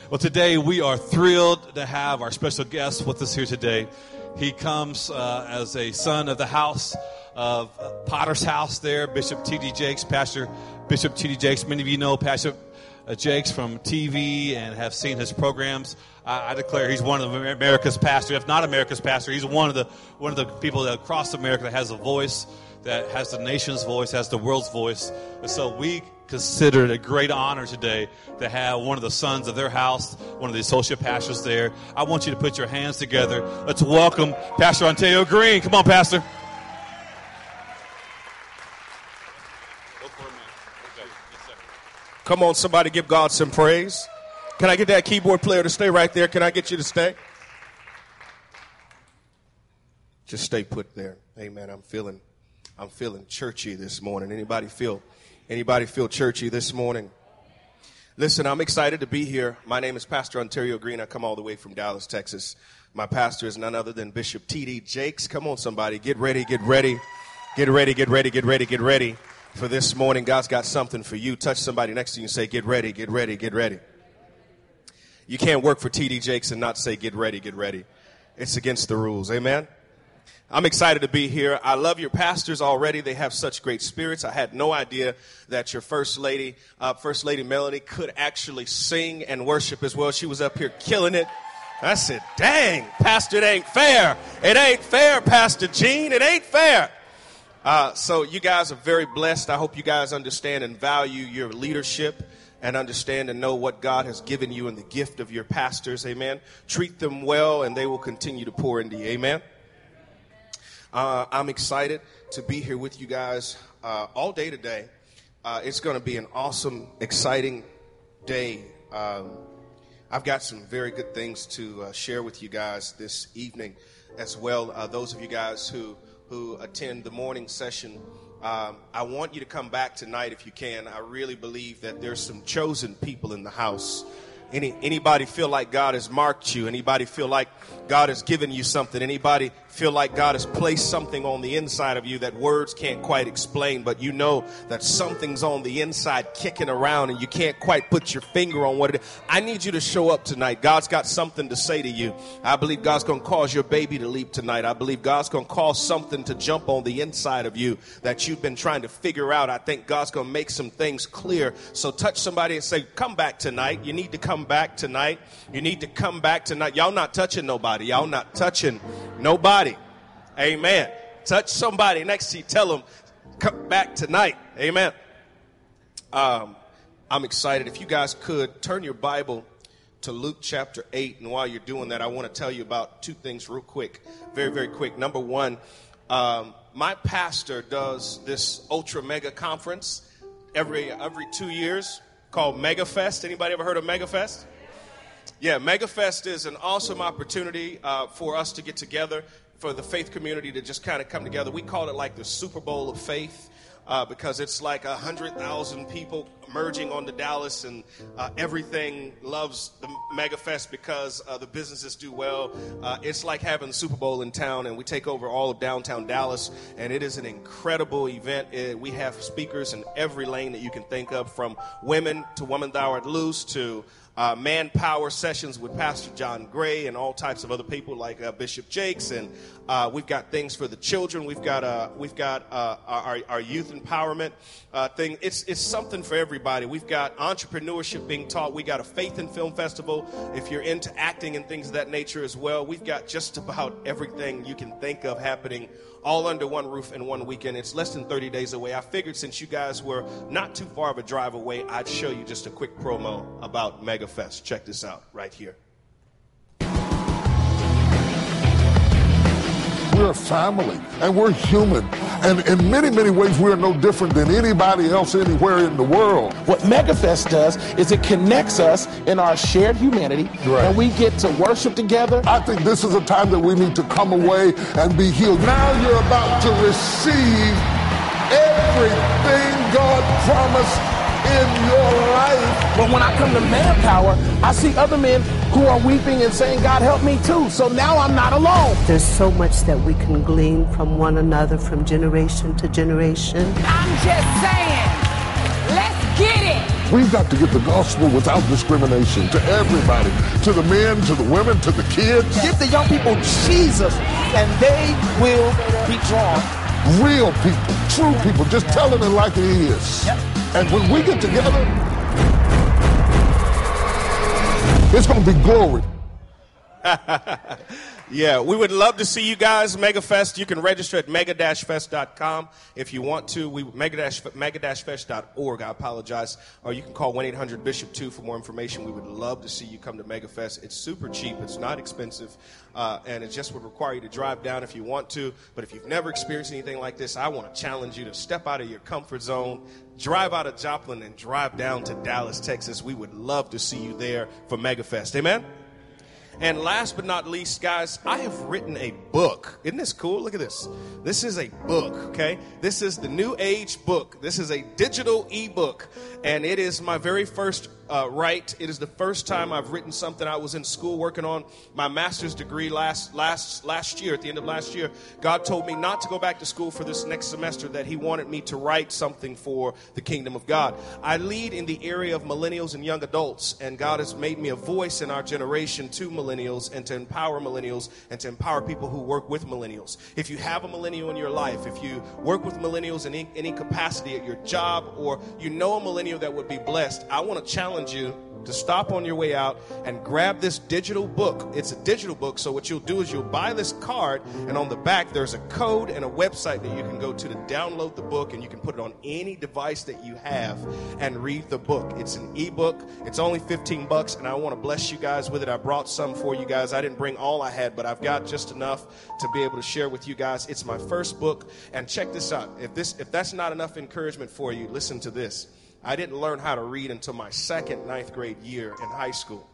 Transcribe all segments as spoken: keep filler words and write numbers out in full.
Well, today we are thrilled to have our special guest with us here today. He comes uh, as a son of the house of Potter's House there, Bishop T D Jakes, Pastor Bishop T D Jakes. Many of you know Pastor uh, Jakes from T V and have seen his programs. I, I declare he's one of America's pastor. If not America's pastor, he's one of the one of the people that across America that has a voice, that has the nation's voice, has the world's voice. And so we consider it a great honor today to have one of the sons of their house, one of the associate pastors there. I want you to put your hands together. Let's welcome Pastor Ontario Green. Come on, Pastor. Come on, somebody give God some praise. Can I get that keyboard player to stay right there? Can I get you to stay? Just stay put there. Amen. I'm feeling, I'm feeling churchy this morning. Anybody feel, anybody feel churchy this morning? Listen, I'm excited to be here. My name is Pastor Ontario Green. I come all the way from Dallas, Texas. My pastor is none other than Bishop T D Jakes. Come on, somebody. Get ready, get ready, get ready, get ready, get ready, get ready. For this morning, God's got something for you. Touch somebody next to you and say, get ready, get ready, get ready. You can't work for T D Jakes and not say, get ready, get ready. It's against the rules. Amen. I'm excited to be here. I love your pastors already. They have such great spirits. I had no idea that your first lady, uh, First Lady Melanie, could actually sing and worship as well. She was up here killing it. I said, dang, Pastor, it ain't fair. It ain't fair, Pastor Gene. It ain't fair. Uh, so you guys are very blessed. I hope you guys understand and value your leadership and understand and know what God has given you and the gift of your pastors. Amen. Treat them well and they will continue to pour into you. Amen. Uh, I'm excited to be here with you guys uh, all day today. Uh, it's going to be an awesome, exciting day. Um, I've got some very good things to uh, share with you guys this evening as well. Uh, those of you guys who who attend the morning session, um, I want you to come back tonight if you can. I really believe that there's some chosen people in the house. Any anybody feel like God has marked you? Anybody feel like God has given you something? Anybody feel like God has placed something on the inside of you that words can't quite explain, but you know that something's on the inside kicking around and you can't quite put your finger on what it is? I need you to show up tonight. God's got something to say to you. I believe God's going to cause your baby to leap tonight. I believe God's going to cause something to jump on the inside of you that you've been trying to figure out. I think God's going to make some things clear. So touch somebody and say, come back tonight. You need to come back tonight. You need to come back tonight. Y'all not touching nobody. Y'all not touching nobody. Amen. Touch somebody next to you. Tell them, come back tonight. Amen. Um, I'm excited. If you guys could turn your Bible to Luke chapter eight. And while you're doing that, I want to tell you about two things real quick. Very, very quick. Number one, um, my pastor does this ultra mega conference every every two years called Mega Fest. Anybody ever heard of Mega Fest? Yeah, Mega Fest is an awesome opportunity uh, for us to get together, for the faith community to just kind of come together. We call it like the Super Bowl of faith uh, because it's like one hundred thousand people merging onto Dallas, and uh, everything loves the Mega Fest because uh, the businesses do well. Uh, it's like having the Super Bowl in town, and we take over all of downtown Dallas, and it is an incredible event. It, we have speakers in every lane that you can think of, from women to Women Thou Art Loose to Uh, manpower sessions with Pastor John Gray and all types of other people like uh, Bishop Jakes, and uh, we've got things for the children. We've got uh, we've got uh, our, our youth empowerment uh, thing. It's it's something for everybody. We've got entrepreneurship being taught. We got a faith and film festival if you're into acting and things of that nature as well. We've got just about everything you can think of happening all under one roof in one weekend. It's less than thirty days away. I figured since you guys were not too far of a drive away, I'd show you just a quick promo about Mega Fest. Check this out right here. We're a family, and we're human. And in many, many ways, we're no different than anybody else anywhere in the world. What MegaFest does is it connects us in our shared humanity, right, and we get to worship together. I think this is a time that we need to come away and be healed. Now you're about to receive everything God promised in your life. But when I come to Manpower, I see other men who are weeping and saying, God, help me too. So now I'm not alone. There's so much that we can glean from one another from generation to generation. I'm just saying, let's get it. We've got to get the gospel without discrimination to everybody, to the men, to the women, to the kids. Give the young people Jesus, and they will be drawn. Real people, true people, just telling it like it is. Yep. And when we get together, it's going to be glory. Yeah, we would love to see you guys. MegaFest, you can register at mega dash fest dot com if you want to. We mega dash fest dot org, I apologize. Or you can call one eight hundred bishop two for more information. We would love to see you come to MegaFest. It's super cheap. It's not expensive. Uh, and it just would require you to drive down if you want to. But if you've never experienced anything like this, I want to challenge you to step out of your comfort zone, drive out of Joplin, and drive down to Dallas, Texas. We would love to see you there for MegaFest. Amen? And last but not least, guys, I have written a book. Isn't this cool? Look at this. This is a book, okay? This is the New Age book. This is a digital ebook, and it is my very first uh, write. It is the first time I've written something. I was in school working on my master's degree last last last year. At the end of last year, God told me not to go back to school for this next semester, that he wanted me to write something for the kingdom of God. I lead in the area of millennials and young adults, and God has made me a voice in our generation to millennials and to empower millennials and to empower people who work with millennials. If you have a millennial in your life, if you work with millennials in any, any capacity at your job, or you know a millennial that would be blessed, I want to challenge you to stop on your way out and grab this digital book. It's a digital book, so what you'll do is you'll buy this card, and on the back there's a code and a website that you can go to to download the book, and you can put it on any device that you have and read the book. It's an ebook. It's only fifteen bucks, and I want to bless you guys with it. I brought some for you guys. I didn't bring all I had, but I've got just enough to be able to share with you guys. It's my first book, and check this out. If this if that's not enough encouragement for you, listen to this. I didn't learn how to read until my second ninth grade year in high school.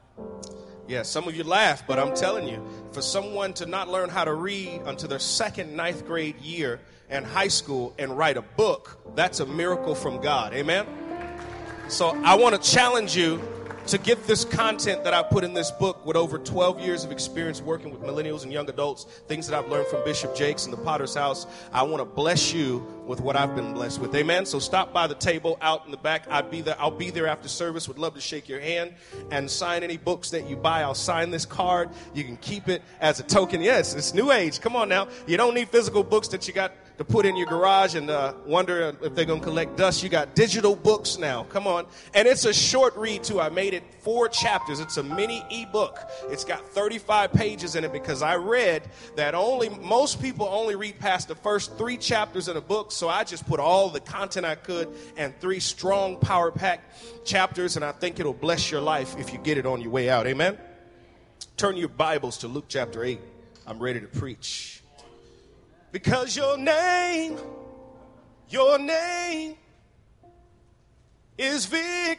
Yeah, some of you laugh, but I'm telling you, for someone to not learn how to read until their second ninth grade year in high school and write a book, that's a miracle from God. Amen? So I want to challenge you to get this content that I put in this book with over twelve years of experience working with millennials and young adults, things that I've learned from Bishop Jakes and the Potter's House. I want to bless you with what I've been blessed with. Amen. So stop by the table out in the back. I'd be there. I'll be there after service. Would love to shake your hand and sign any books that you buy. I'll sign this card. You can keep it as a token. Yes, it's New Age. Come on now. You don't need physical books that you got to put in your garage and uh, wonder if they're going to collect dust. You got digital books now. Come on. And it's a short read, too. I made it four chapters. It's a mini ebook. It's got thirty-five pages in it because I read that only most people only read past the first three chapters in a book. So I just put all the content I could and three strong, power-packed chapters, and I think it'll bless your life if you get it on your way out. Amen? Turn your Bibles to Luke chapter eight. I'm ready to preach. Because your name, your name is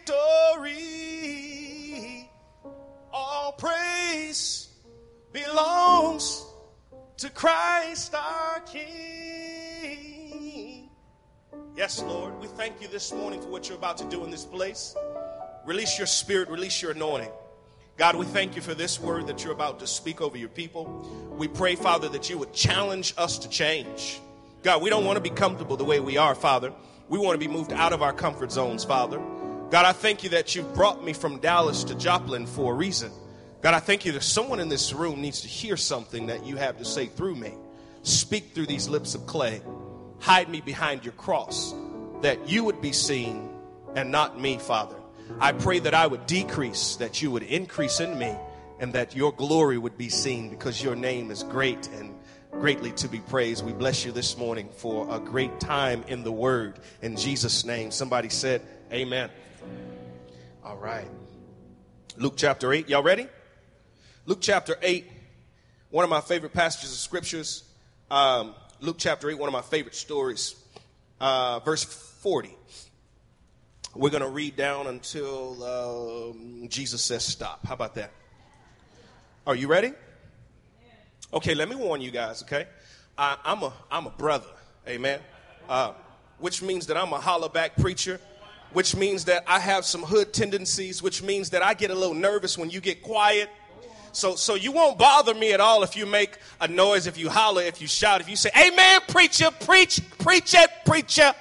victory. All praise belongs to Christ our King. Yes, Lord, we thank you this morning for what you're about to do in this place. Release your spirit, release your anointing. God, we thank you for this word that you're about to speak over your people. We pray, Father, that you would challenge us to change. God, we don't want to be comfortable the way we are, Father. We want to be moved out of our comfort zones, Father. God, I thank you that you brought me from Dallas to Joplin for a reason. God, I thank you that someone in this room needs to hear something that you have to say through me. Speak through these lips of clay. Hide me behind your cross, that you would be seen and not me, Father. I pray that I would decrease, that you would increase in me, and that your glory would be seen, because your name is great and greatly to be praised. We bless you this morning for a great time in the word. In Jesus' name, somebody said amen. All right. Luke chapter eight. Y'all ready? Luke chapter eight, one of my favorite passages of scriptures. Um, Luke chapter eight, one of my favorite stories. Uh, verse forty. We're going to read down until um, Jesus says stop. How about that? Are you ready? Okay, let me warn you guys, okay? I, I'm a I'm a brother, amen? Uh, which means that I'm a holler-back preacher, which means that I have some hood tendencies, which means that I get a little nervous when you get quiet. So so you won't bother me at all if you make a noise, if you holler, if you shout, if you say, amen, preacher, preach, preach it, preacher.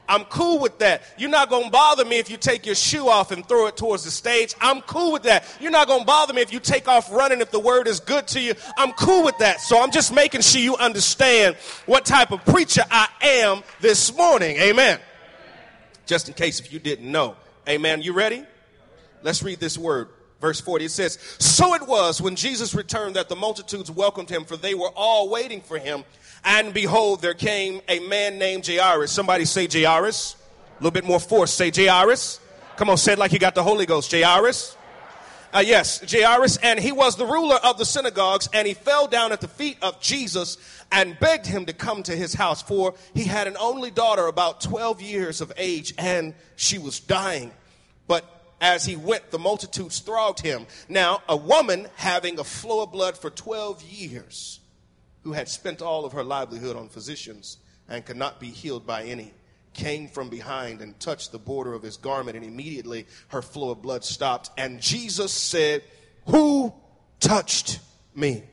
I'm cool with that. You're not going to bother me if you take your shoe off and throw it towards the stage. I'm cool with that. You're not going to bother me if you take off running if the word is good to you. I'm cool with that. So I'm just making sure you understand what type of preacher I am this morning. Amen. Just in case if you didn't know. Amen. You ready? Let's read this word. Verse forty, it says, so it was when Jesus returned that the multitudes welcomed him, for they were all waiting for him. And behold, there came a man named Jairus. Somebody say Jairus. A little bit more force. Say Jairus. Come on, say it like you got the Holy Ghost. Jairus. Uh, yes, Jairus. And he was the ruler of the synagogues. And he fell down at the feet of Jesus and begged him to come to his house. For he had an only daughter about twelve years of age, and she was dying. But as he went, the multitudes thronged him. Now, a woman having a flow of blood for twelve years, who had spent all of her livelihood on physicians and could not be healed by any, came from behind and touched the border of his garment, and immediately her flow of blood stopped. And Jesus said, who touched me?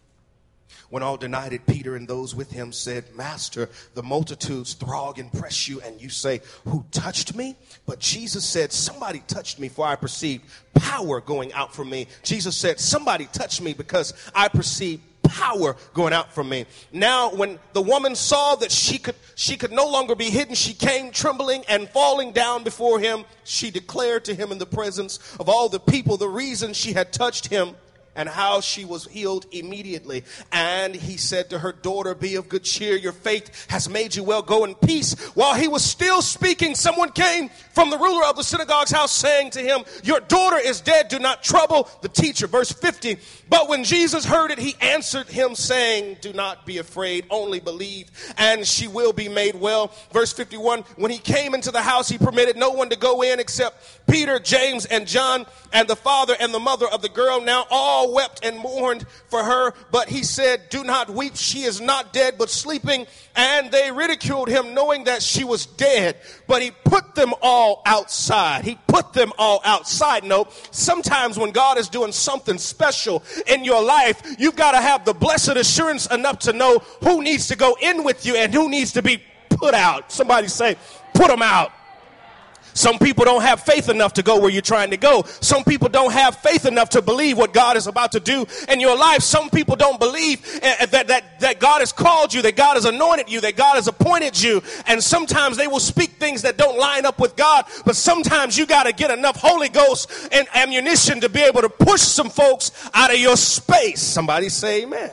When all denied it, Peter and those with him said, Master, the multitudes throng and press you, and you say, who touched me? But Jesus said, somebody touched me, for I perceived power going out from me. Jesus said, somebody touched me because I perceived power going out from me. Now, when the woman saw that she could she could no longer be hidden, she came trembling and falling down before him. She declared to him in the presence of all the people the reason she had touched him and how she was healed immediately. And he said to her, daughter, be of good cheer. Your faith has made you well. Go in peace. While he was still speaking, someone came from the ruler of the synagogue's house saying to him, your daughter is dead. Do not trouble the teacher. Verse fifty. But when Jesus heard it, he answered him saying, do not be afraid, only believe, and she will be made well. Verse fifty-one. When he came into the house, he permitted no one to go in except Peter, James, and John, and the father and the mother of the girl. Now all wept and mourned for her, but he said, do not weep. She is not dead, but sleeping. And they ridiculed him, knowing that she was dead. But he put them all outside. He put them all outside. No, sometimes when God is doing something special in your life, you've got to have the blessed assurance enough to know who needs to go in with you and who needs to be put out. Somebody say, put them out. Some people don't have faith enough to go where you're trying to go. Some people don't have faith enough to believe what God is about to do in your life. Some people don't believe that, that, that God has called you, that God has anointed you, that God has appointed you. And sometimes they will speak things that don't line up with God. But sometimes you got to get enough Holy Ghost and ammunition to be able to push some folks out of your space. Somebody say amen.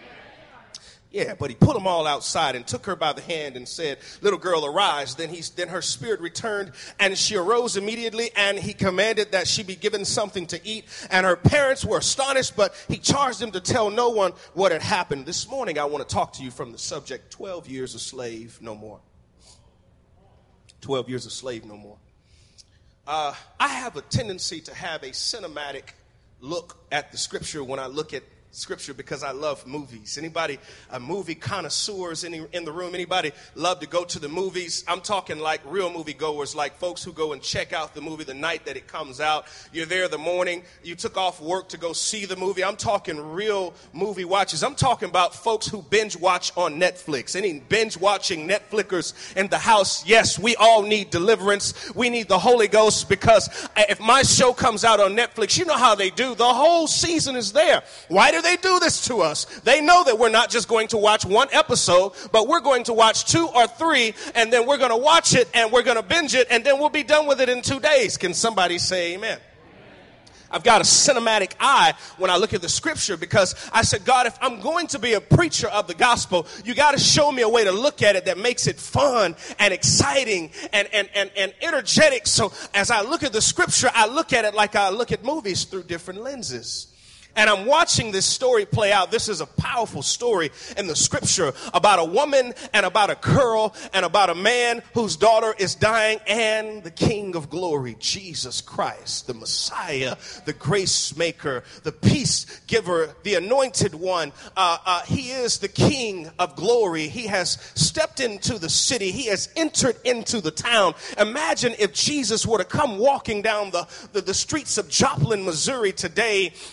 Yeah, but he put them all outside and took her by the hand and said, little girl, arise. Then he, then her spirit returned, and she arose immediately, and he commanded that she be given something to eat. And her parents were astonished, but he charged them to tell no one what had happened. This morning, I want to talk to you from the subject, twelve years a slave, no more. twelve years a slave, no more. Uh, I have a tendency to have a cinematic look at the scripture when I look at Scripture because I love movies. Anybody, a movie connoisseurs in, in the room? Anybody love to go to the movies? I'm talking like real movie goers, like folks who go and check out the movie the night that it comes out. You're there the morning. You took off work to go see the movie. I'm talking real movie watchers. I'm talking about folks who binge watch on Netflix. Any binge watching Netflixers in the house? Yes, we all need deliverance. We need the Holy Ghost, because if my show comes out on Netflix, you know how they do. The whole season is there. Why do they do this to us? They know that we're not just going to watch one episode, but we're going to watch two or three, and then we're going to watch it and we're going to binge it, and then we'll be done with it in two days. Can somebody say amen? I've got a cinematic eye when I look at the scripture, because I said, God, if I'm going to be a preacher of the gospel, you got to show me a way to look at it that makes it fun and exciting and, and, and, and energetic. So as I look at the scripture, I look at it like I look at movies through different lenses. And I'm watching this story play out. This is a powerful story in the scripture about a woman and about a girl and about a man whose daughter is dying, and the King of glory, Jesus Christ, the Messiah, the grace maker, the peace giver, the anointed one. Uh, uh, he is the King of glory. He has stepped into the city. He has entered into the town. Imagine if Jesus were to come walking down the, the, the streets of Joplin, Missouri today. The pan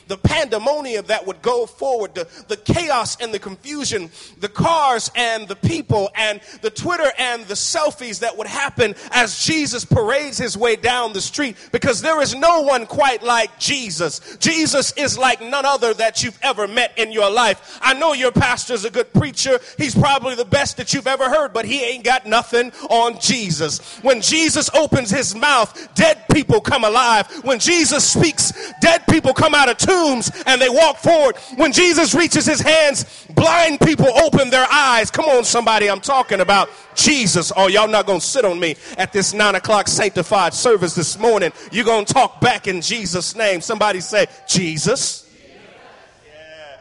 pandemonium that would go forward, the, the chaos and the confusion, the cars and the people and the Twitter and the selfies that would happen as Jesus parades his way down the street, because there is no one quite like Jesus. Jesus is like none other that you've ever met in your life. I know your pastor's a good preacher. He's probably the best that you've ever heard, but he ain't got nothing on Jesus. When Jesus opens his mouth, dead people come alive. When Jesus speaks, dead people come out of tombs and they walk forward. When Jesus reaches his hands, blind people open their eyes. Come on, somebody, I'm talking about Jesus. Oh, y'all not going to sit on me at this nine o'clock sanctified service this morning. You're going to talk back in Jesus' name. Somebody say, Jesus. Yeah.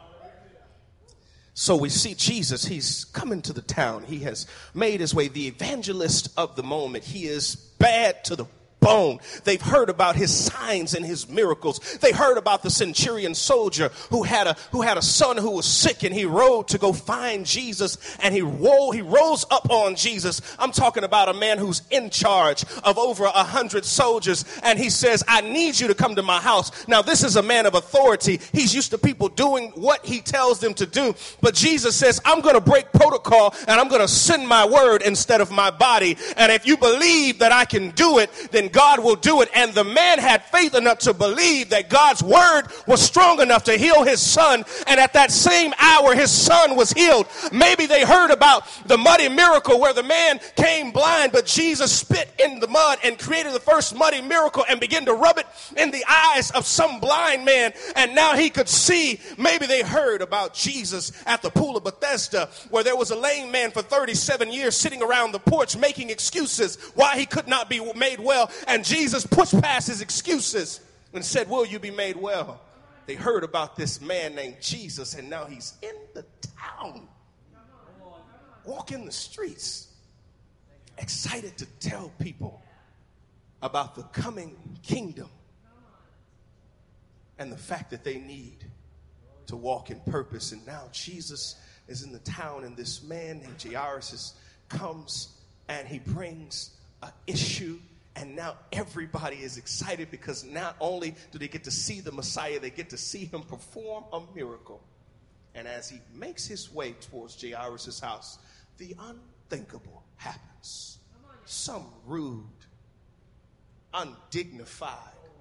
So we see Jesus. He's coming to the town. He has made his way, the evangelist of the moment. He is bad to the bone. They've heard about his signs and his miracles. They heard about the centurion soldier who had a who had a son who was sick, and he rode to go find Jesus, and he ro- he rose up on Jesus. I'm talking about a man who's in charge of over a hundred soldiers, and he says, I need you to come to my house. Now, this is a man of authority. He's used to people doing what he tells them to do, but Jesus says, I'm going to break protocol, and I'm going to send my word instead of my body, and if you believe that I can do it, then God will do it. And the man had faith enough to believe that God's word was strong enough to heal his son. And at that same hour, his son was healed. Maybe they heard about the muddy miracle where the man came blind, but Jesus spit in the mud and created the first muddy miracle and began to rub it in the eyes of some blind man. And now he could see. Maybe they heard about Jesus at the pool of Bethesda, where there was a lame man for thirty-seven years sitting around the porch making excuses why he could not be made well. And Jesus pushed past his excuses and said, will you be made well? They heard about this man named Jesus, and now he's in the town, walking the streets, excited to tell people about the coming kingdom and the fact that they need to walk in purpose. And now Jesus is in the town, and this man named Jairus comes, and he brings an issue. And now everybody is excited, because not only do they get to see the Messiah, they get to see him perform a miracle. And as he makes his way towards Jairus' house, the unthinkable happens. Some rude, undignified,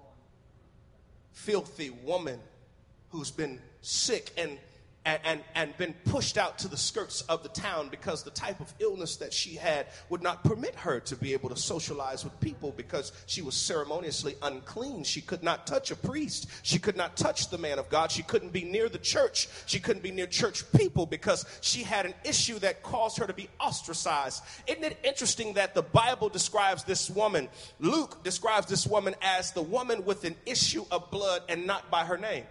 filthy woman who's been sick and And, and, and been pushed out to the skirts of the town because the type of illness that she had would not permit her to be able to socialize with people, because she was ceremoniously unclean. She could not touch a priest. She could not touch the man of God. She couldn't be near the church. She couldn't be near church people because she had an issue that caused her to be ostracized. Isn't it interesting that the Bible describes this woman, Luke describes this woman as the woman with an issue of blood and not by her name?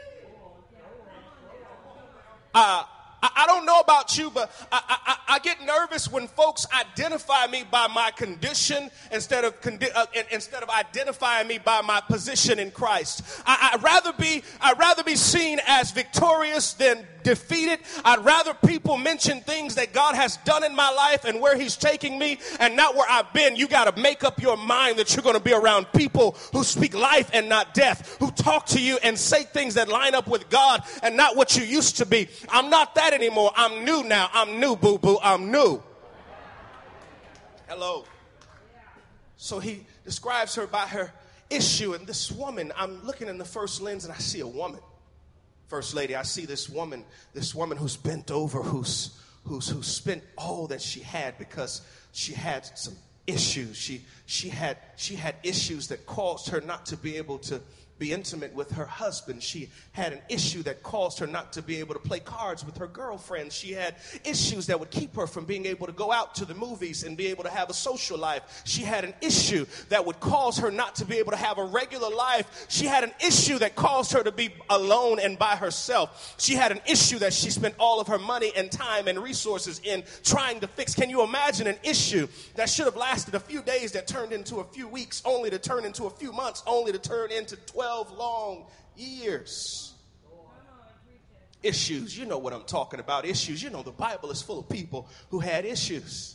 Uh, I, I don't know about you, but I, I, I get nervous when folks identify me by my condition instead of condi- uh, instead of identifying me by my position in Christ. I, I'd rather be I'd rather be seen as victorious than defeated. I'd rather people mention things that God has done in my life and where he's taking me, and not where I've been. You got to make up your mind that you're going to be around people who speak life and not death, who talk to you and say things that line up with God and not what you used to be. I'm not that anymore. I'm new now. I'm new, boo-boo. I'm new. Hello. So he describes her by her issue, and this woman, I'm looking in the first lens and I see a woman. First lady, I see this woman, this woman who's bent over, who's who's who spent all that she had because she had some issues. She she had she had issues that caused her not to be able to be intimate with her husband. She had an issue that caused her not to be able to play cards with her girlfriends. She had issues that would keep her from being able to go out to the movies and be able to have a social life. She had an issue that would cause her not to be able to have a regular life. She had an issue that caused her to be alone and by herself. She had an issue that she spent all of her money and time and resources in trying to fix. Can you imagine an issue that should have lasted a few days that turned into a few weeks, only to turn into a few months, only to turn into twelve long years? Issues. You know what I'm talking about. Issues. You know, the Bible is full of people who had issues.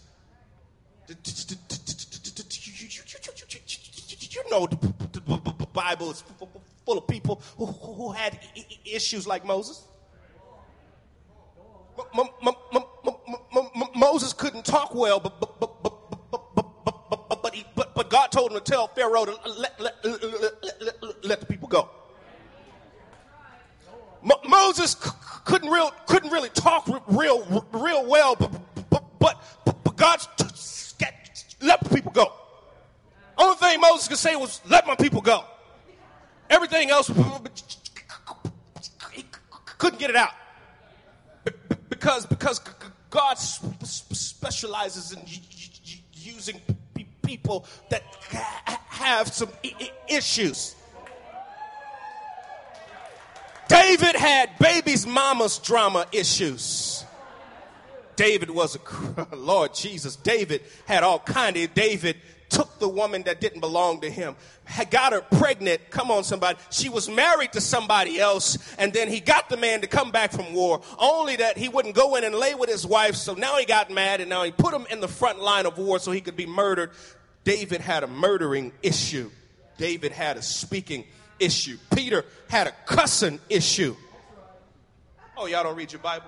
You know, the Bible is full of people who, who had I- I- issues like Moses. M- m- m- m- m- m- Moses couldn't talk well, but but but but but but but, but, he, but, but God told him to tell Pharaoh to let, let, let, let, let, let the people go. Mo- Moses c- couldn't real couldn't really talk real real well, but but but, but, but God let the people go. Only thing Moses could say was, "Let my people go." Everything else, he couldn't get it out because because God specializes in using people that have some issues. David had baby's mama's drama issues. David was a, Lord Jesus, David had all kind of, David took the woman that didn't belong to him, had got her pregnant, come on somebody, she was married to somebody else, and then he got the man to come back from war, only that he wouldn't go in and lay with his wife, so now he got mad, and now he put him in the front line of war so he could be murdered. David had a murdering issue. David had a speaking issue. Peter had a cussing issue. Oh, y'all don't read your Bible?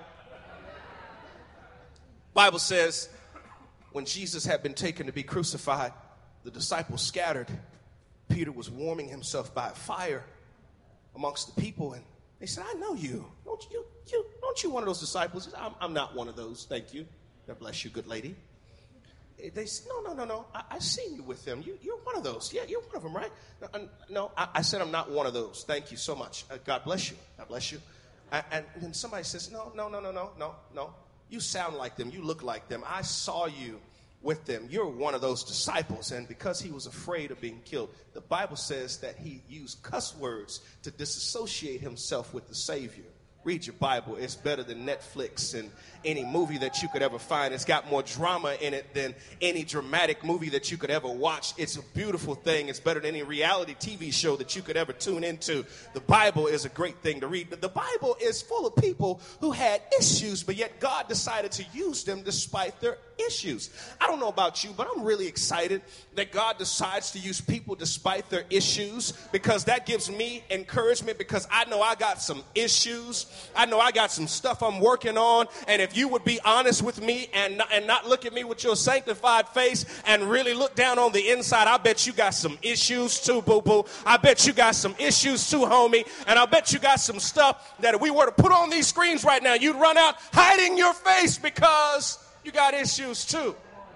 Bible says when Jesus had been taken to be crucified, the disciples scattered. Peter was warming himself by a fire amongst the people, and they said, "I know you. Don't you, you don't you one of those disciples?" He said, I'm, I'm not one of those. Thank you. God bless you, good lady. They said, no, no, no, no. I, I seen you with them. You, you're one of those. Yeah, you're one of them, right? No, no I, I said I'm not one of those. Thank you so much. Uh, God bless you. God bless you. I, and then somebody says, no, no, no, no, no, no, no. You sound like them. You look like them. I saw you with them. You're one of those disciples. And because he was afraid of being killed, the Bible says that he used cuss words to disassociate himself with the Savior. Read your Bible. It's better than Netflix and any movie that you could ever find. It's got more drama in it than any dramatic movie that you could ever watch. It's a beautiful thing. It's better than any reality T V show that you could ever tune into. The Bible is a great thing to read. But the Bible is full of people who had issues, but yet God decided to use them despite their issues. I don't know about you, but I'm really excited that God decides to use people despite their issues, because that gives me encouragement, because I know I got some issues. I know I got some stuff I'm working on, and if you would be honest with me and not, and not look at me with your sanctified face and really look down on the inside, I bet you got some issues too, boo-boo. I bet you got some issues too, homie, and I bet you got some stuff that if we were to put on these screens right now, you'd run out hiding your face because you got issues too.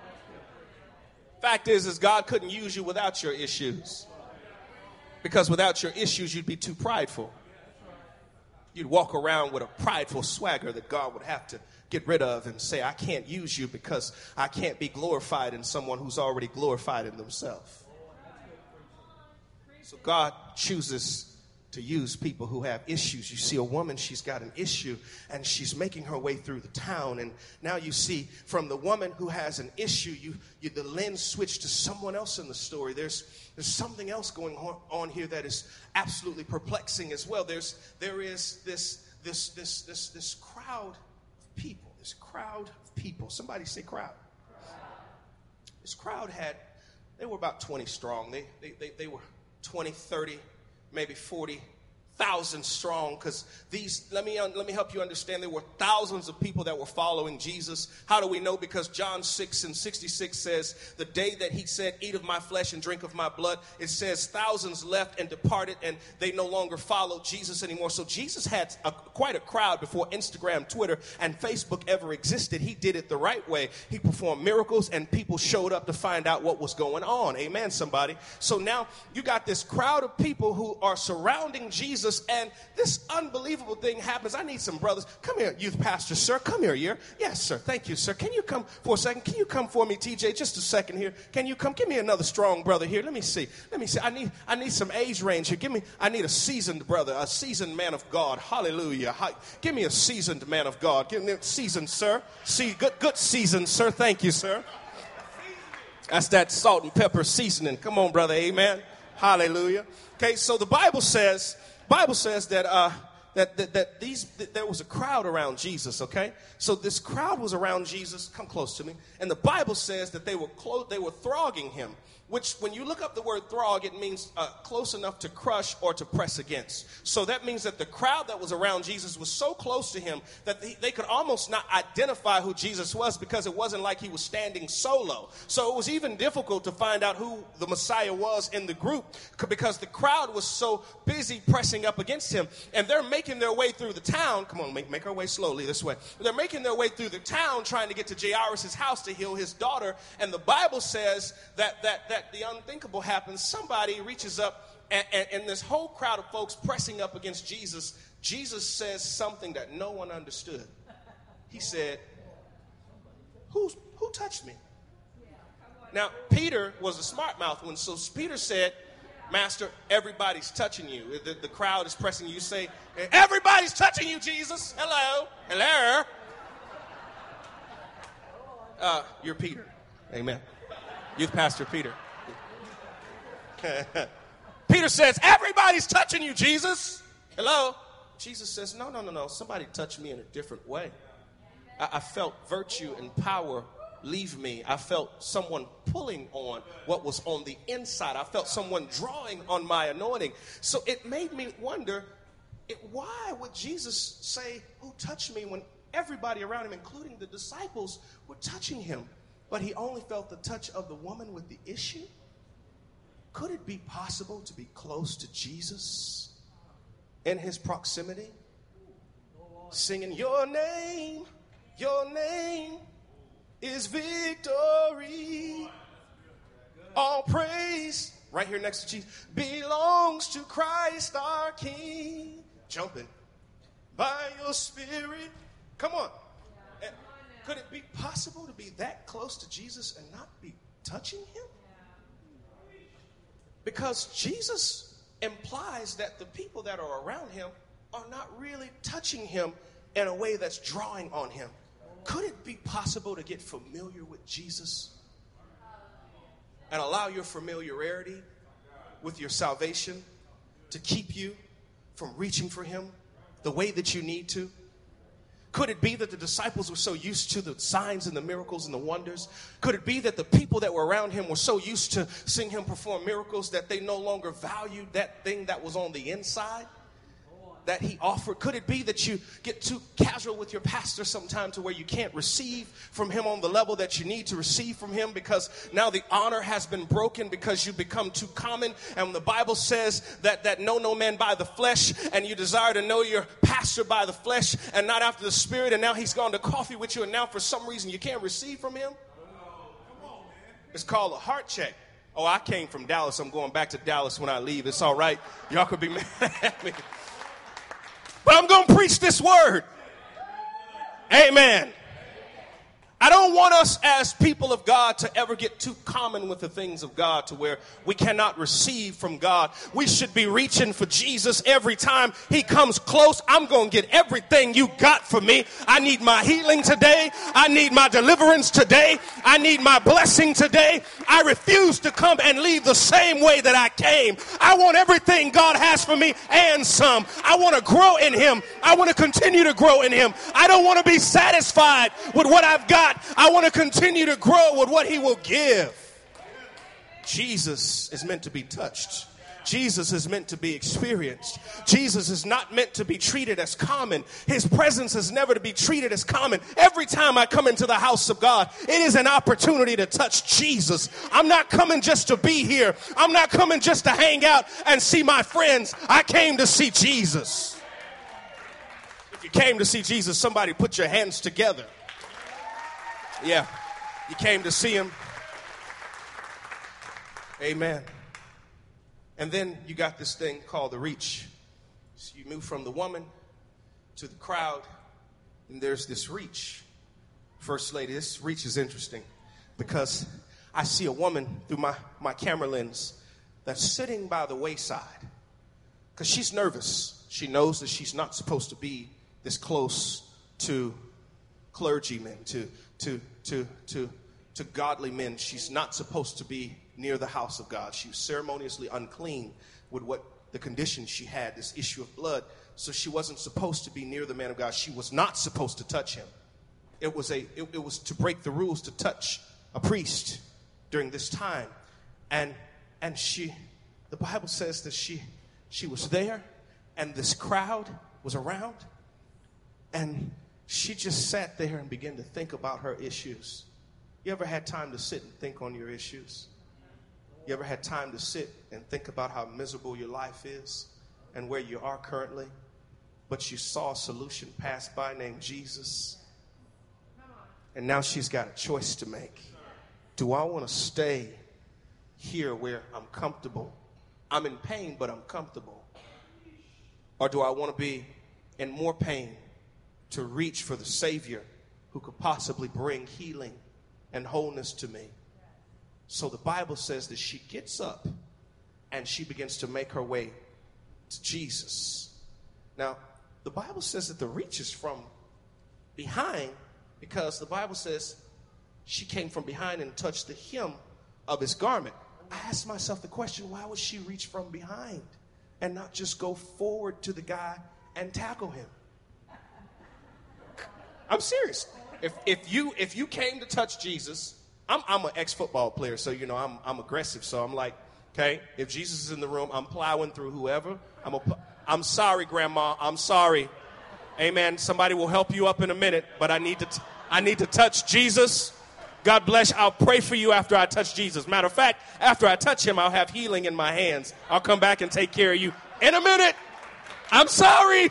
Fact is, is God couldn't use you without your issues, because without your issues, you'd be too prideful. You'd walk around with a prideful swagger that God would have to get rid of and say, I can't use you because I can't be glorified in someone who's already glorified in themselves. So God chooses to use people who have issues. You see a woman, she's got an issue, and she's making her way through the town. And now you see from the woman who has an issue, you, you the lens switched to someone else in the story. There's there's something else going on, on here that is absolutely perplexing as well. There's there is this this this this this crowd of people. This crowd of people. Somebody say crowd. This crowd had, they were about twenty strong. They they they, they were twenty, thirty, maybe forty thousand strong, because these, let me let me help you understand, there were thousands of people that were following Jesus. How do we know? Because John six and sixty-six says, the day that he said, eat of my flesh and drink of my blood, it says thousands left and departed, and they no longer followed Jesus anymore. So Jesus had a, quite a crowd before Instagram, Twitter, and Facebook ever existed. He did it the right way. He performed miracles, and people showed up to find out what was going on. Amen, somebody. So now you got this crowd of people who are surrounding Jesus, and this unbelievable thing happens. I need some brothers. Come here, youth pastor, sir. Come here, here. Yes, sir. Thank you, sir. Can you come for a second? Can you come for me, T J? Just a second here. Can you come? Give me another strong brother here. Let me see. Let me see. I need I need some age range here. Give me, I need a seasoned brother, a seasoned man of God. Hallelujah. Hi, give me a seasoned man of God. Give me a seasoned, sir. See, good, good seasoned, sir. Thank you, sir. That's that salt and pepper seasoning. Come on, brother. Amen. Hallelujah. Okay, so the Bible says, Bible says that uh, that, that, that these that there was a crowd around Jesus, okay? So this crowd was around Jesus. Come close to me. And the Bible says that they were clo- they were thronging him, which when you look up the word throng, it means uh, close enough to crush or to press against. So that means that the crowd that was around Jesus was so close to him that they, they could almost not identify who Jesus was, because it wasn't like he was standing solo. So it was even difficult to find out who the Messiah was in the group, because the crowd was so busy pressing up against him. And they're making their way through the town. Come on, make, make our way slowly this way. They're making their way through the town trying to get to Jairus' house to heal his daughter. And the Bible says that that that the unthinkable happens. Somebody reaches up, and, and, and this whole crowd of folks pressing up against Jesus. Jesus says something that no one understood. He said, Who's, who touched me? Now, Peter was a smart mouth one, so Peter said, Master, everybody's touching you. The, the crowd is pressing you. You say, everybody's touching you, Jesus. Hello. Hello. Uh, you're Peter. Amen. Youth pastor Peter. Peter says, everybody's touching you, Jesus. Hello. Jesus says, no, no, no, no. Somebody touched me in a different way. I, I felt virtue and power leave me. I felt someone pulling on what was on the inside. I felt someone drawing on my anointing. So it made me wonder, it, why would Jesus say, who touched me, when everybody around him, including the disciples, were touching him? But he only felt the touch of the woman with the issue? Could it be possible to be close to Jesus in his proximity? Singing, your name, your name is victory. All praise, right here next to Jesus, belongs to Christ our King. Jumping by your spirit. Come on. Could it be possible to be that close to Jesus and not be touching him? Because Jesus implies that the people that are around him are not really touching him in a way that's drawing on him. Could it be possible to get familiar with Jesus and allow your familiarity with your salvation to keep you from reaching for him the way that you need to? Could it be that the disciples were so used to the signs and the miracles and the wonders? Could it be that the people that were around him were so used to seeing him perform miracles that they no longer valued that thing that was on the inside that he offered? Could it be that you get too casual with your pastor sometime to where you can't receive from him on the level that you need to receive from him, because now the honor has been broken because you become too common? And the Bible says that, that know no man by the flesh, and you desire to know your pastor by the flesh and not after the spirit, and now he's gone to coffee with you, and now for some reason you can't receive from him? It's called a heart check. Oh, I came from Dallas. I'm going back to Dallas when I leave. It's all right. Y'all could be mad at me. But I'm going to preach this word. Amen. I don't want us as people of God to ever get too common with the things of God to where we cannot receive from God. We should be reaching for Jesus every time he comes close. I'm going to get everything you got for me. I need my healing today. I need my deliverance today. I need my blessing today. I refuse to come and leave the same way that I came. I want everything God has for me and some. I want to grow in him. I want to continue to grow in him. I don't want to be satisfied with what I've got. I want to continue to grow with what he will give. Jesus is meant to be touched. Jesus is meant to be experienced. Jesus is not meant to be treated as common. His presence is never to be treated as common. Every time I come into the house of God, it is an opportunity to touch Jesus. I'm not coming just to be here. I'm not coming just to hang out and see my friends. I came to see Jesus. If you came to see Jesus, somebody put your hands together. Yeah, you came to see him. Amen. And then you got this thing called the reach. So you move from the woman to the crowd, and there's this reach. First lady, this reach is interesting because I see a woman through my, my camera lens that's sitting by the wayside because she's nervous. She knows that she's not supposed to be this close to clergymen, to to to to to godly men. She's not supposed to be near the house of God. She's ceremoniously unclean with what the condition she had, this issue of blood. So she wasn't supposed to be near the man of God. She was not supposed to touch him. It was a it, it was to break the rules to touch a priest during this time. And and she the Bible says that she she was there and this crowd was around, and she just sat there and began to think about her issues. You ever had time to sit and think on your issues? You ever had time to sit and think about how miserable your life is and where you are currently? But you saw a solution pass by named Jesus. And now she's got a choice to make. Do I want to stay here where I'm comfortable? I'm in pain, but I'm comfortable. Or do I want to be in more pain to reach for the Savior who could possibly bring healing and wholeness to me? So the Bible says that she gets up and she begins to make her way to Jesus. Now, the Bible says that the reach is from behind, because the Bible says she came from behind and touched the hem of his garment. I asked myself the question, why would she reach from behind and not just go forward to the guy and tackle him? I'm serious. If if you if you came to touch Jesus, I'm I'm an ex-football player, so you know I'm I'm aggressive. So I'm like, okay, if Jesus is in the room, I'm plowing through whoever. I'm a, I'm sorry, Grandma. I'm sorry. Amen. Somebody will help you up in a minute, but I need to t- I need to touch Jesus. God bless. I'll pray for you after I touch Jesus. Matter of fact, after I touch him, I'll have healing in my hands. I'll come back and take care of you in a minute. I'm sorry.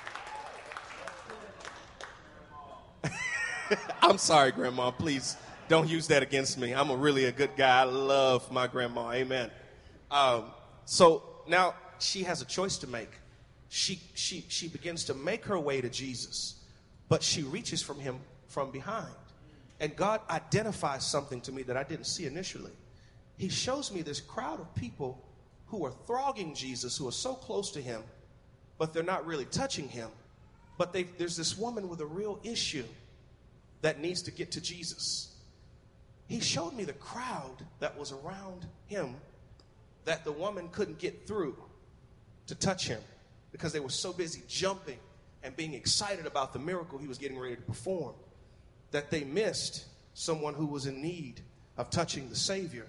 I'm sorry, Grandma. Please don't use that against me. I'm a really a good guy. I love my grandma. Amen. Um, so now she has a choice to make. She she she begins to make her way to Jesus, but she reaches from him from behind. And God identifies something to me that I didn't see initially. He shows me this crowd of people who are thronging Jesus, who are so close to him, but they're not really touching him. But they, there's this woman with a real issue that needs to get to Jesus. He showed me the crowd that was around him that the woman couldn't get through to touch him because they were so busy jumping and being excited about the miracle he was getting ready to perform that they missed someone who was in need of touching the Savior.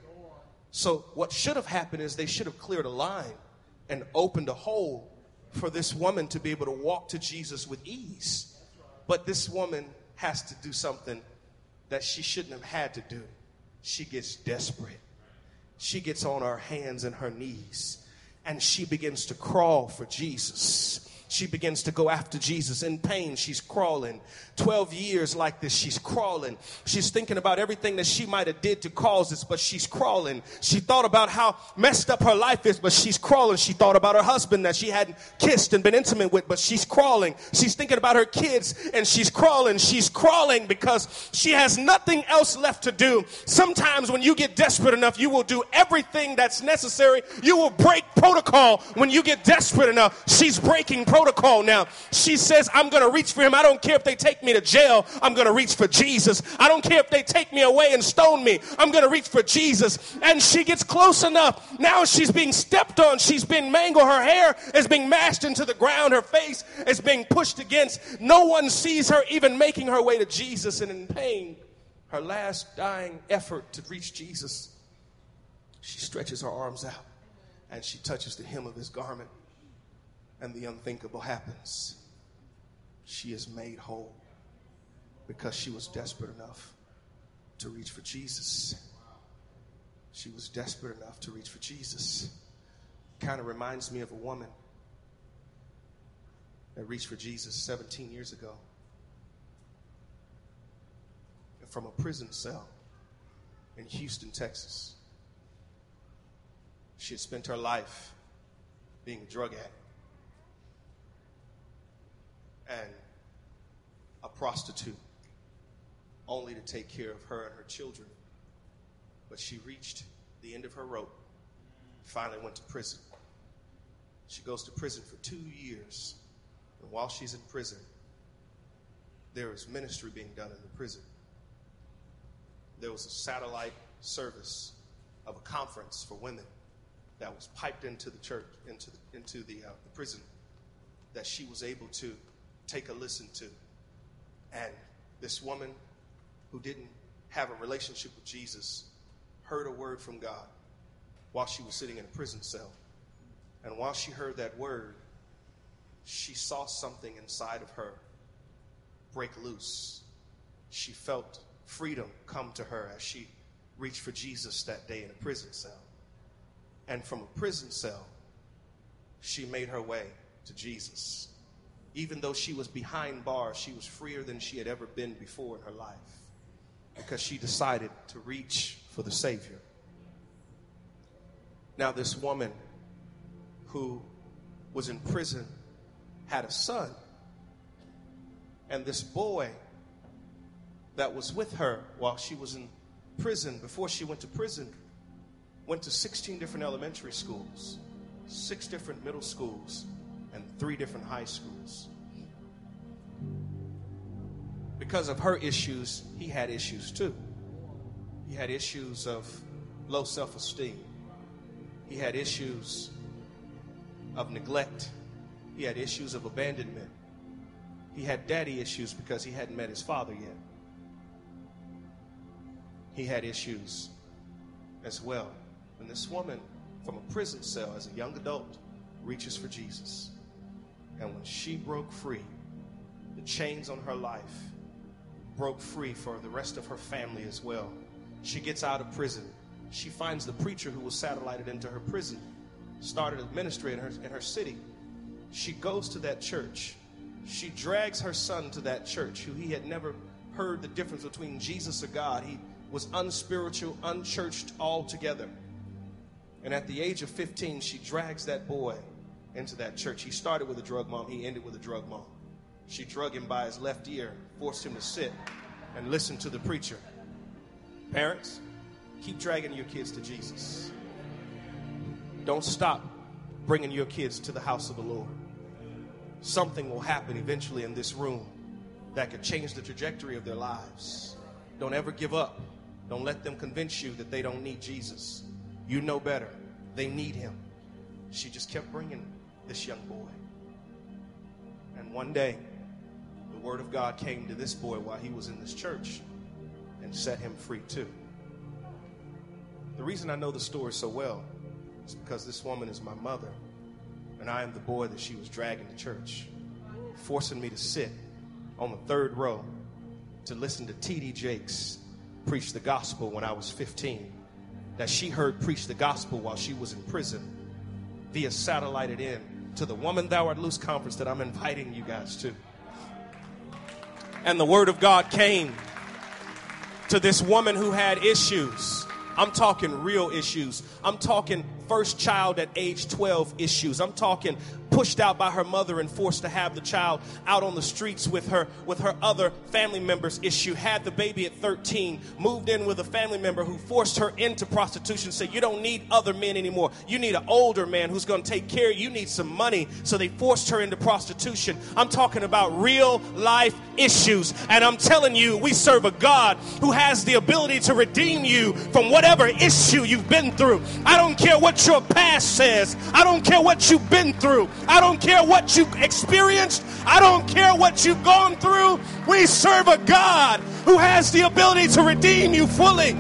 So what should have happened is they should have cleared a line and opened a hole for this woman to be able to walk to Jesus with ease. But this woman has to do something that she shouldn't have had to do. She gets desperate. She gets on her hands and her knees, and she begins to crawl for Jesus. She begins to go after Jesus in pain. She's crawling. Twelve years like this, she's crawling. She's thinking about everything that she might have did to cause this, but she's crawling. She thought about how messed up her life is, but she's crawling. She thought about her husband that she hadn't kissed and been intimate with, but she's crawling. She's thinking about her kids, and she's crawling. She's crawling because she has nothing else left to do. Sometimes when you get desperate enough, you will do everything that's necessary. You will break protocol when you get desperate enough. She's breaking protocol. Protocol now. She says, I'm going to reach for him. I don't care if they take me to jail. I'm going to reach for Jesus. I don't care if they take me away and stone me. I'm going to reach for Jesus. And she gets close enough. Now she's being stepped on. She's been mangled. Her hair is being mashed into the ground. Her face is being pushed against. No one sees her even making her way to Jesus. And in pain, her last dying effort to reach Jesus, she stretches her arms out and she touches the hem of his garment. And the unthinkable happens. She is made whole because she was desperate enough to reach for Jesus. She was desperate enough to reach for Jesus. Kind of reminds me of a woman that reached for Jesus seventeen years ago from a prison cell in Houston, Texas. She had spent her life being a drug addict and a prostitute, only to take care of her and her children. But she reached the end of her rope, finally went to prison. She goes to prison for two years. And while she's in prison, there is ministry being done in the prison. There was a satellite service of a conference for women that was piped into the church, into the, into the, uh, the prison, that she was able to take a listen to. And this woman who didn't have a relationship with Jesus heard a word from God while she was sitting in a prison cell. And while she heard that word, she saw something inside of her break loose. She felt freedom come to her as she reached for Jesus that day in a prison cell. And from a prison cell, she made her way to Jesus. Even though she was behind bars, she was freer than she had ever been before in her life, because she decided to reach for the Savior. Now, this woman who was in prison had a son. And this boy that was with her while she was in prison, before she went to prison, went to sixteen different elementary schools, six different middle schools, and three different high schools. Because of her issues, he had issues too. He had issues of low self-esteem. He had issues of neglect. He had issues of abandonment. He had daddy issues because he hadn't met his father yet. He had issues as well. And this woman from a prison cell as a young adult reaches for Jesus. And when she broke free, the chains on her life broke free for the rest of her family as well. She gets out of prison. She finds the preacher who was satellited into her prison, started a ministry in her, in her city. She goes to that church. She drags her son to that church, who he had never heard the difference between Jesus or God. He was unspiritual, unchurched altogether. And at the age of fifteen, she drags that boy into that church. He started with a drug mom. He ended with a drug mom. She drug him by his left ear, forced him to sit and listen to the preacher. Parents, keep dragging your kids to Jesus. Don't stop bringing your kids to the house of the Lord. Something will happen eventually in this room that could change the trajectory of their lives. Don't ever give up. Don't let them convince you that they don't need Jesus. You know better. They need him. She just kept bringing this young boy. And one day, the word of God came to this boy while he was in this church and set him free too. The reason I know the story so well is because this woman is my mother, and I am the boy that she was dragging to church, forcing me to sit on the third row to listen to T D Jakes preach the gospel when I was fifteen, that she heard preach the gospel while she was in prison, via satellited in to the Woman Thou Art Loose conference that I'm inviting you guys to. And the word of God came to this woman who had issues. I'm talking real issues. I'm talking first child at age twelve issues. I'm talking pushed out by her mother and forced to have the child out on the streets with her with her other family members issue. Had the baby at thirteen, moved in with a family member who forced her into prostitution, said you don't need other men anymore. You need an older man who's going to take care of you. You need some money. So they forced her into prostitution. I'm talking about real life issues. And I'm telling you, we serve a God who has the ability to redeem you from whatever issue you've been through. I don't care what your past says. I don't care what you've been through. I don't care what you've experienced. I don't care what you've gone through. We serve a God who has the ability to redeem you fully.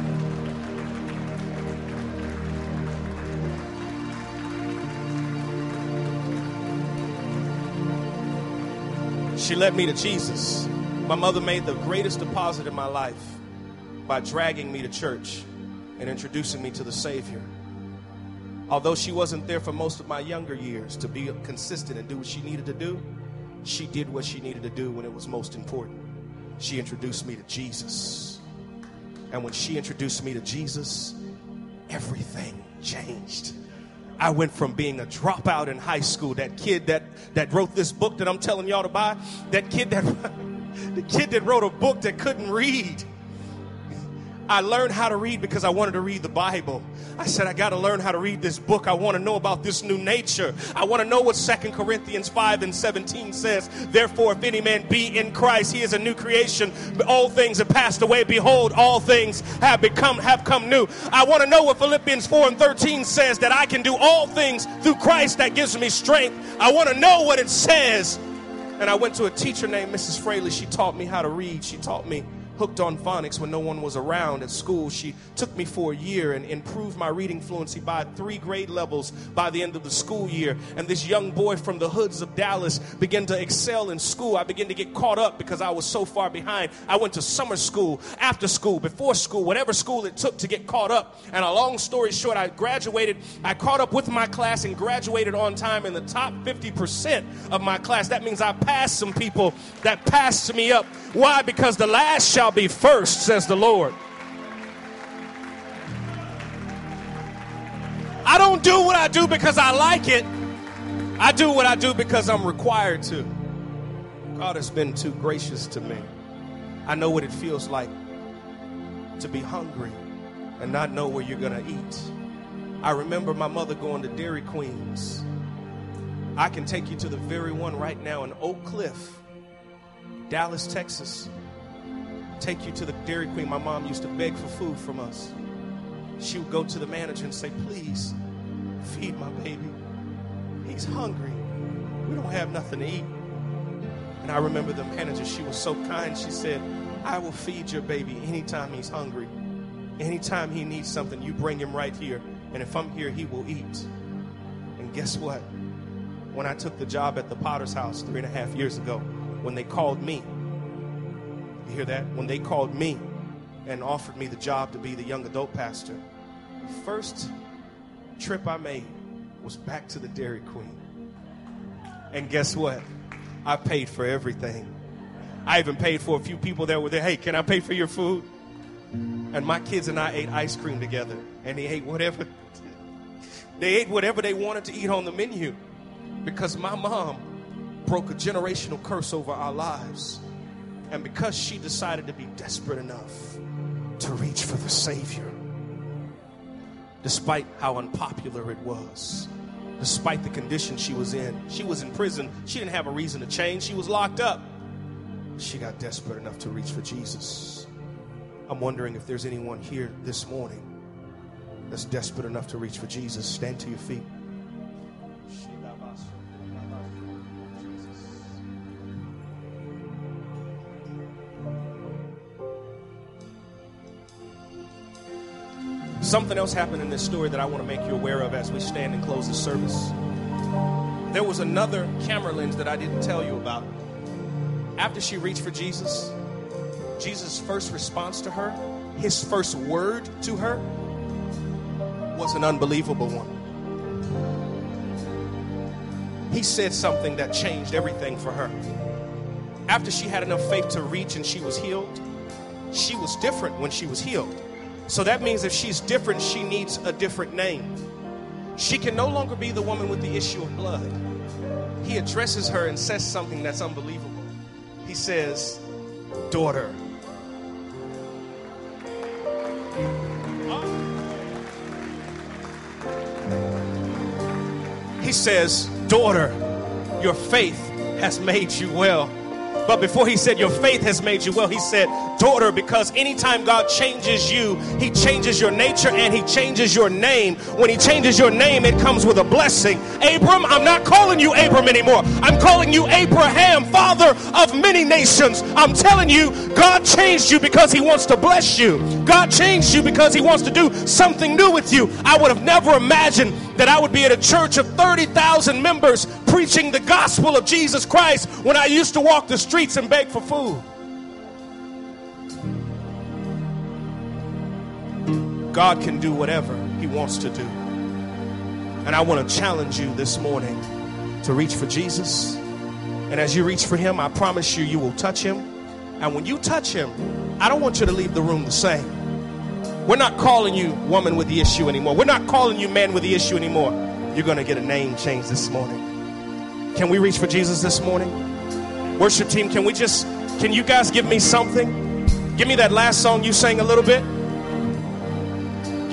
She led me to Jesus. My mother made the greatest deposit in my life by dragging me to church and introducing me to the Savior. Although she wasn't there for most of my younger years to be consistent and do what she needed to do, she did what she needed to do when it was most important. She introduced me to Jesus. And when she introduced me to Jesus, everything changed. I went from being a dropout in high school, that kid that, that wrote this book that I'm telling y'all to buy, that kid that the kid that wrote a book that couldn't read. I learned how to read because I wanted to read the Bible. I said, I got to learn how to read this book. I want to know about this new nature. I want to know what Second Corinthians five and seventeen says. Therefore, if any man be in Christ, he is a new creation. Old things have passed away. Behold, all things have become have come new. I want to know what Philippians four and thirteen says, that I can do all things through Christ that gives me strength. I want to know what it says. And I went to a teacher named Missus Fraley. She taught me how to read. She taught me hooked on phonics when no one was around at school. She took me for a year and improved my reading fluency by three grade levels by the end of the school year. And this young boy from the hoods of Dallas began to excel in school. I began to get caught up because I was so far behind. I went to summer school, after school, before school, whatever school it took to get caught up. And a long story short, I graduated. I caught up with my class and graduated on time in the top fifty percent of my class. That means I passed some people that passed me up. Why? Because the last shall be first, says the Lord. I don't do what I do because I like it. I do what I do because I'm required to. God has been too gracious to me. I know what it feels like to be hungry and not know where you're going to eat. I remember my mother going to Dairy Queens. I can take you to the very one right now in Oak Cliff, Dallas, Texas. Take you to the Dairy Queen. My mom used to beg for food from us. She would go to the manager and say, please feed my baby. He's hungry. We don't have nothing to eat. And I remember the manager, she was so kind. She said, I will feed your baby anytime he's hungry. Anytime he needs something, you bring him right here. And if I'm here, he will eat. And guess what? When I took the job at the Potter's House three and a half years ago, when they called me, you hear that? When they called me and offered me the job to be the young adult pastor, the first trip I made was back to the Dairy Queen. And guess what? I paid for everything. I even paid for a few people that were there. Hey, can I pay for your food? And my kids and I ate ice cream together. And they ate whatever they ate whatever they wanted to eat on the menu. Because my mom broke a generational curse over our lives. And because she decided to be desperate enough to reach for the Savior, despite how unpopular it was, despite the condition she was in, she was in prison. She didn't have a reason to change. She was locked up. She got desperate enough to reach for Jesus. I'm wondering if there's anyone here this morning that's desperate enough to reach for Jesus. Stand to your feet. Something else happened in this story that I want to make you aware of as we stand and close the service. There was another camera lens that I didn't tell you about. After she reached for Jesus, Jesus' first response to her, his first word to her, was an unbelievable one. He said something that changed everything for her. After she had enough faith to reach and she was healed, she was different when she was healed. So that means if she's different, she needs a different name. She can no longer be the woman with the issue of blood. He addresses her and says something that's unbelievable. He says, daughter. He says, daughter, your faith has made you well. But before he said your faith has made you well, he said, daughter, because anytime God changes you, he changes your nature and he changes your name. When he changes your name, it comes with a blessing. Abram, I'm not calling you Abram anymore. I'm calling you Abraham, father of many nations. I'm telling you, God changed you because he wants to bless you. God changed you because he wants to do something new with you. I would have never imagined that I would be at a church of thirty thousand members preaching the gospel of Jesus Christ when I used to walk the streets and beg for food. God can do whatever he wants to do. And I want to challenge you this morning to reach for Jesus. And as you reach for him, I promise you, you will touch him. And when you touch him, I don't want you to leave the room the same. We're not calling you woman with the issue anymore. We're not calling you man with the issue anymore. You're going to get a name change this morning. Can we reach for Jesus this morning? Worship team, can we just, can you guys give me something? Give me that last song you sang a little bit.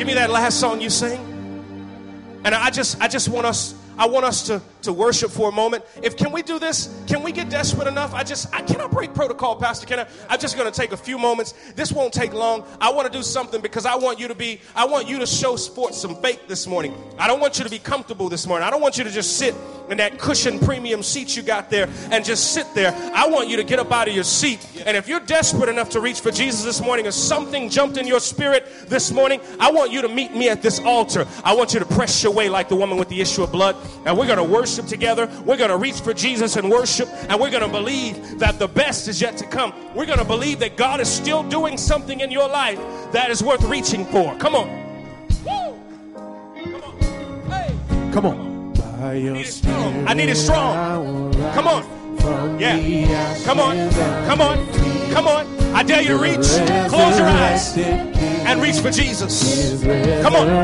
Give me that last song you sing. And I just, I just want us, I want us to, to worship for a moment. If can we do this? Can we get desperate enough? I just, I cannot break protocol, Pastor. Can I? I'm just going to take a few moments. This won't take long. I want to do something because I want you to be, I want you to show forth some faith this morning. I don't want you to be comfortable this morning. I don't want you to just sit in that cushion premium seat you got there and just sit there. I want you to get up out of your seat. And if you're desperate enough to reach for Jesus this morning, or something jumped in your spirit this morning, I want you to meet me at this altar. I want you to press your way like the woman with the issue of blood. And we're going to worship together. We're going to reach for Jesus and worship. And we're going to believe that the best is yet to come. We're going to believe that God is still doing something in your life that is worth reaching for. Come on. Woo! Come on. Hey. Come on. I need it strong. I need it strong. Come on. Yeah. Come on. Come on. Come on. I dare you to reach. Close your eyes and reach for Jesus. Come on.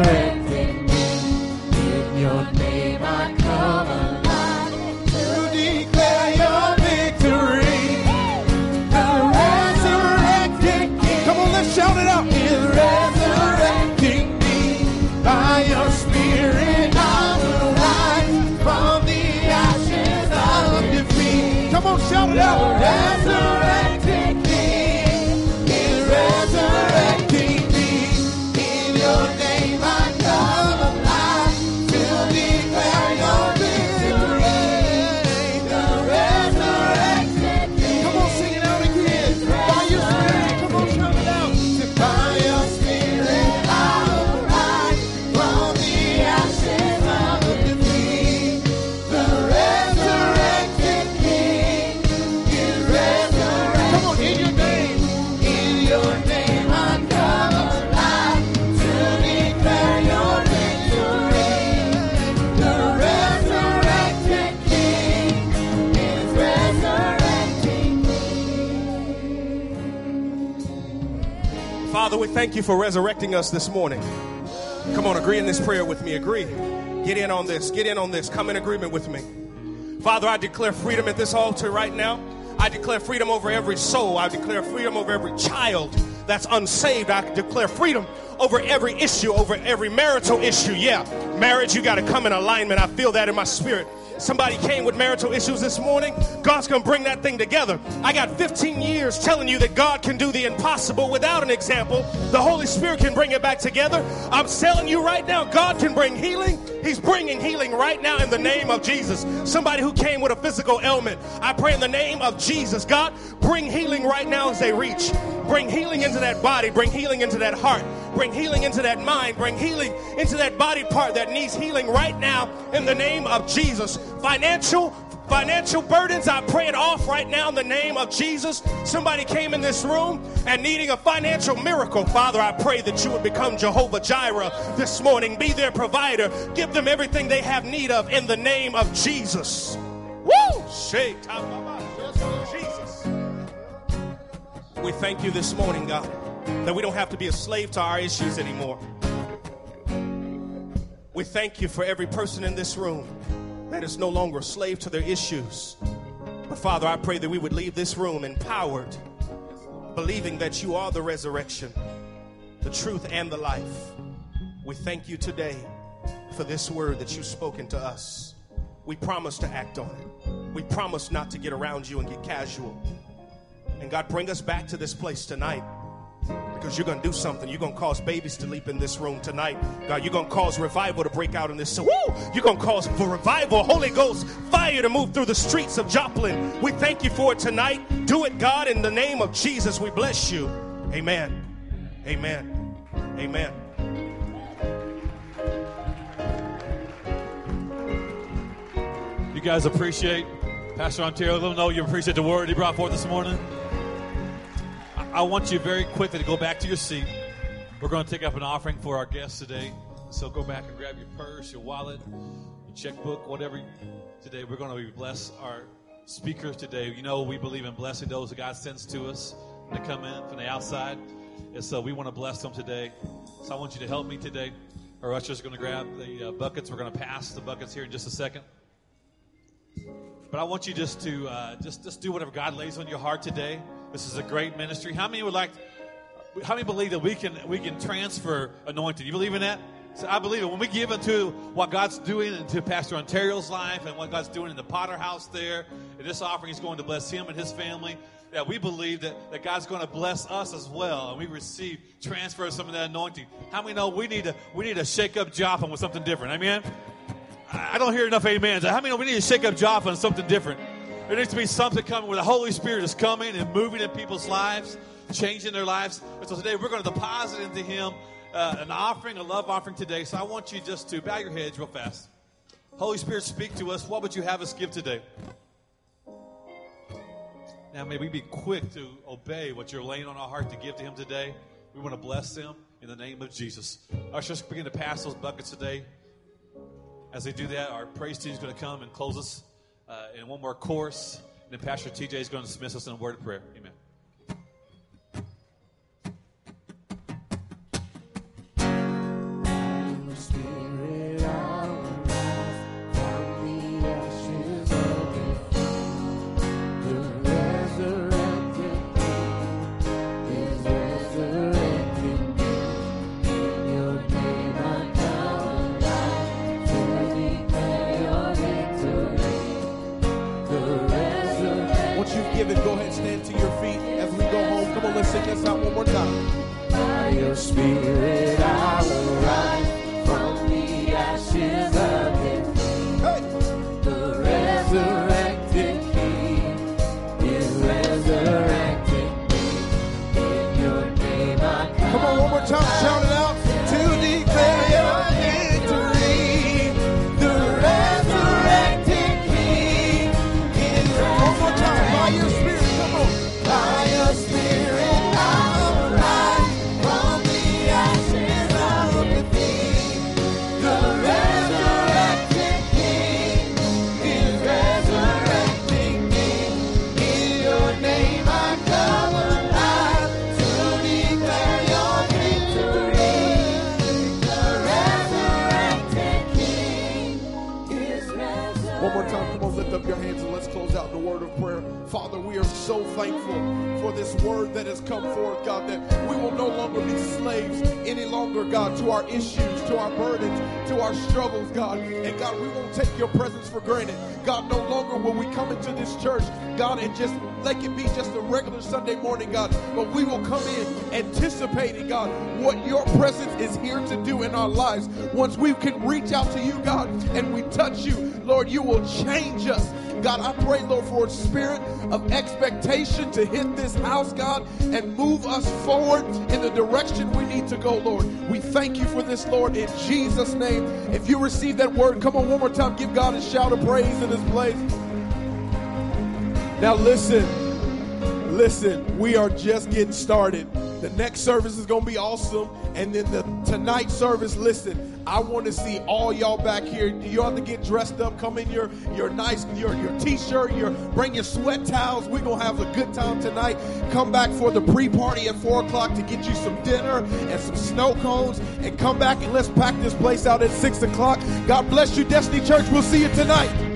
In your name I come alive to declare your victory. The resurrected King. Come on, let's shout it out. Is resurrecting me by your Spirit. I will rise from the ashes of defeat. Come on, shout it out. Resurrected King is resurrecting me. In your name I come alive to declare your victory. The resurrected King. Come on, sing it out again. By your Spirit, come on, shout it out. By your Spirit I will rise from the ashes of defeat. The resurrected King is resurrected. Come on, in your name. In your name I come alive to declare your victory. The resurrected King is resurrecting me. Father, we thank you for resurrecting us this morning. Come on, agree in this prayer with me. Agree. Get in on this. Get in on this. Come in agreement with me. Father, I declare freedom at this altar right now. I declare freedom over every soul. I declare freedom over every child that's unsaved. I declare freedom over every issue, over every marital issue. Yeah, marriage, you got to come in alignment. I feel that in my spirit. Somebody came with marital issues this morning. God's going to bring that thing together. I got fifteen years telling you that God can do the impossible without an example. The Holy Spirit can bring it back together. I'm telling you right now, God can bring healing. He's bringing healing right now in the name of Jesus. Somebody who came with a physical ailment, I pray in the name of Jesus. God, bring healing right now as they reach. Bring healing into that body. Bring healing into that heart. Bring healing into that mind. Bring healing into that body part that needs healing right now in the name of Jesus. Financial Financial burdens, I pray it off right now in the name of Jesus. Somebody came in this room and needing a financial miracle. Father, I pray that you would become Jehovah Jireh this morning. Be their provider. Give them everything they have need of in the name of Jesus. Woo! Jesus. We thank you this morning, God, that we don't have to be a slave to our issues anymore. We thank you for every person in this room that is no longer a slave to their issues. But Father, I pray that we would leave this room empowered, believing that you are the resurrection, the truth, and the life. We thank you today for this word that you've spoken to us. We promise to act on it. We promise not to get around you and get casual. And God, bring us back to this place tonight, because you're going to do something. You're going to cause babies to leap in this room tonight. God, you're going to cause revival to break out in this. So, woo! You're going to cause for revival, Holy Ghost, fire to move through the streets of Joplin. We thank you for it tonight. Do it, God, in the name of Jesus. We bless you. Amen. Amen. Amen. You guys appreciate Pastor Ontario. Let them know you appreciate the word he brought forth this morning. I want you very quickly to go back to your seat. We're going to take up an offering for our guests today. So go back and grab your purse, your wallet, your checkbook, whatever. Today we're going to bless our speakers today. You know, we believe in blessing those that God sends to us to come in from the outside. And so we want to bless them today. So I want you to help me today. Our ushers are going to grab the uh, buckets. We're going to pass the buckets here in just a second. But I want you just to uh, just, just do whatever God lays on your heart today. This is a great ministry. How many would like How many believe that we can we can transfer anointing? You believe in that? So I believe it. When we give into what God's doing into Pastor Ontario's life and what God's doing in the Potter house there, and this offering is going to bless him and his family, that we believe that, that God's going to bless us as well, and we receive, transfer some of that anointing. How many know we need to we need to shake up Jotham with something different? Amen? I don't hear enough amens. How many know we need to shake up Jotham with something different? There needs to be something coming where the Holy Spirit is coming and moving in people's lives, changing their lives. And so today we're going to deposit into him uh, an offering, a love offering today. So I want you just to bow your heads real fast. Holy Spirit, speak to us. What would you have us give today? Now, may we be quick to obey what you're laying on our heart to give to him today. We want to bless him in the name of Jesus. Ushers, begin to pass those buckets today. As they do that, our praise team is going to come and close us uh, in one more chorus. And then Pastor T J is going to dismiss us in a word of prayer. Amen. Go ahead and stand to your feet as we go home. Come on, let's sing this out one more time. By your Spirit I will rise from the ashes of defeat. Hey. The resurrected King is resurrected me. In your name I come. Come on, one more time, shout it out. To declare your victory. The resurrected King is resurrected. One more time, by your Spirit. By your Spirit I will rise from the ashes of defeat. The resurrected King is resurrecting me. In your name I come alive to declare your victory. The resurrected King is resurrecting. One more time, come on, lift up your hands and let's close out the word of prayer. Father, we are so thankful for this word that has come forth, God, that we will no longer be slaves any longer, God, to our issues, to our burdens, to our struggles, God. And God, we won't take your presence for granted. God, no longer will we come into this church, God, and just let it be just a regular Sunday morning, God, but we will come in anticipating, God, what your presence is here to do in our lives. Once we can reach out to you, God, and we touch you, Lord, you will change us. God, I pray, Lord, for a spirit of expectation to hit this house, God, and move us forward in the direction we need to go, Lord. We thank you for this, Lord, in Jesus' name. If you receive that word, come on one more time, give God a shout of praise in this place. Now listen, listen, we are just getting started. The next service is going to be awesome. And then the tonight service, listen, I want to see all y'all back here. You have to get dressed up. Come in your, your nice, your, your t-shirt, your, bring your sweat towels. We're going to have a good time tonight. Come back for the pre-party at four o'clock to get you some dinner and some snow cones. And come back and let's pack this place out at six o'clock. God bless you, Destiny Church. We'll see you tonight.